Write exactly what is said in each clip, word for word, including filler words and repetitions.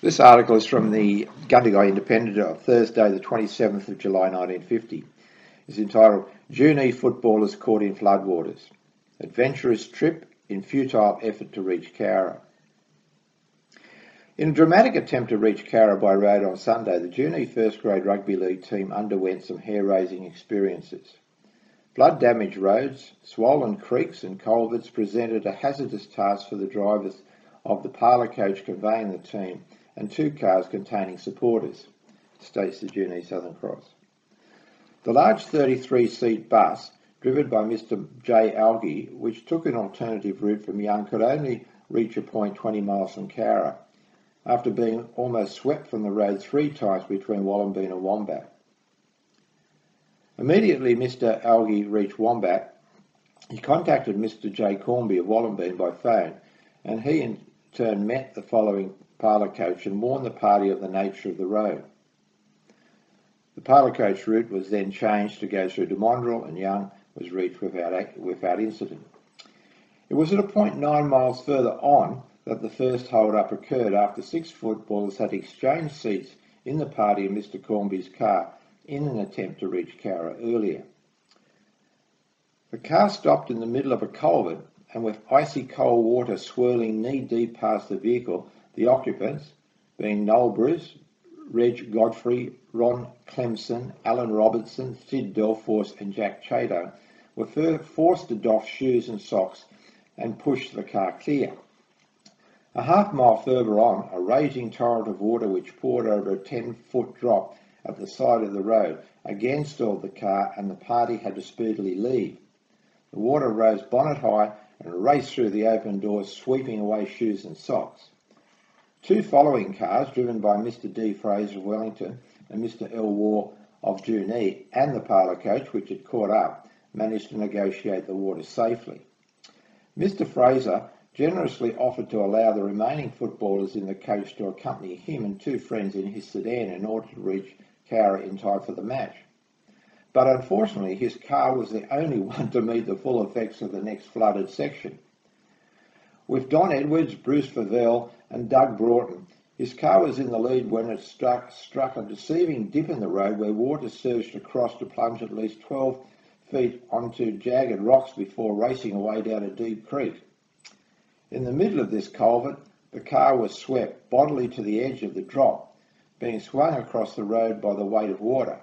This article is from the Gundagai Independent of Thursday, the twenty-seventh of July nineteen fifty. It's entitled Junee Footballers Caught in Floodwaters. Adventurous Trip in Futile Effort to Reach Cowra. In a dramatic attempt to reach Cowra by road on Sunday, the Junee First Grade Rugby League team underwent some hair-raising experiences. Flood-damaged roads, swollen creeks and culverts presented a hazardous task for the drivers of the parlour coach conveying the team and two cars containing supporters, states the Junee Southern Cross. The large thirty-three seat bus, driven by Mister J. Algie, which took an alternative route from Young, could only reach a point twenty miles from Cowra, after being almost swept from the road three times between Wollongbean and Wombat. Immediately Mister Algie reached Wombat, he contacted Mister J. Cornby of Wollongbean by phone, and he in turn met the following parlour coach and warned the party of the nature of the road. The parlour coach route was then changed to go through Dumondrel, and Young was reached without, without incident. It was at a point nine miles further on that the first hold-up occurred after six footballers had exchanged seats in the party of Mister Cornby's car in an attempt to reach Cowra earlier. The car stopped in the middle of a culvert, and with icy cold water swirling knee-deep past the vehicle, the occupants, being Noel Bruce, Reg Godfrey, Ron Clemson, Alan Robertson, Sid Delforce and Jack Chater, were forced to doff shoes and socks and push the car clear. A half mile further on, a raging torrent of water which poured over a ten-foot drop at the side of the road again stalled the car, and the party had to speedily leave. The water rose bonnet high and raced through the open doors, sweeping away shoes and socks. Two following cars, driven by Mister D. Fraser of Wellington and Mister L. War of Junee, and the parlour coach, which had caught up, managed to negotiate the water safely. Mister Fraser generously offered to allow the remaining footballers in the coach to accompany him and two friends in his sedan in order to reach Cowra in time for the match. But unfortunately, his car was the only one to meet the full effects of the next flooded section. With Don Edwards, Bruce Favell and Doug Broughton, his car was in the lead when it struck, struck a deceiving dip in the road where water surged across to plunge at least twelve feet onto jagged rocks before racing away down a deep creek. In the middle of this culvert, the car was swept bodily to the edge of the drop, being swung across the road by the weight of water.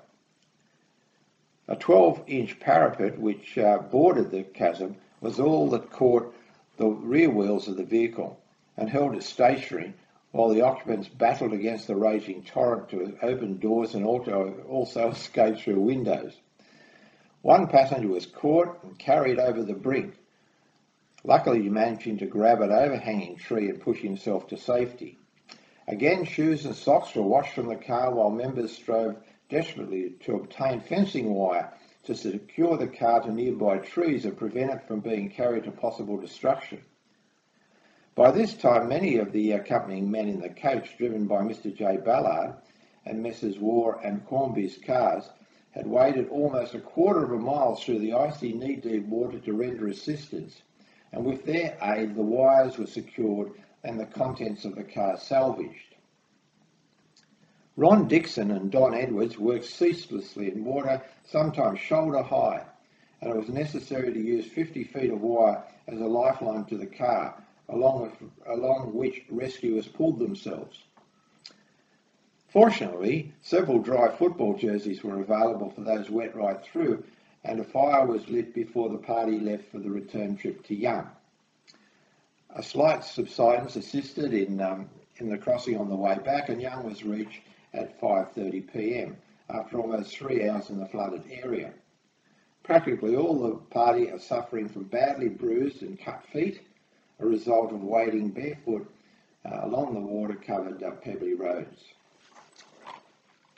A twelve-inch parapet which uh, bordered the chasm was all that caught the rear wheels of the vehicle and held it stationary while the occupants battled against the raging torrent to open doors and also, also escape through windows. One passenger was caught and carried over the brink, luckily managing to grab an overhanging tree and push himself to safety. Again, shoes and socks were washed from the car while members strove desperately to obtain fencing wire to secure the car to nearby trees and prevent it from being carried to possible destruction. By this time, many of the accompanying men in the coach, driven by Mister J. Ballard and Messrs War and Cornby's cars, had waded almost a quarter of a mile through the icy knee-deep water to render assistance, and with their aid the wires were secured and the contents of the car salvaged. Ron Dixon and Don Edwards worked ceaselessly in water, sometimes shoulder high, and it was necessary to use fifty feet of wire as a lifeline to the car, along, with, along which rescuers pulled themselves. Fortunately, several dry football jerseys were available for those wet right through, and a fire was lit before the party left for the return trip to Young. A slight subsidence assisted in, um, in the crossing on the way back, and Young was reached at five thirty p m after almost three hours in the flooded area. Practically all the party are suffering from badly bruised and cut feet, a result of wading barefoot uh, along the water-covered uh, pebbly roads.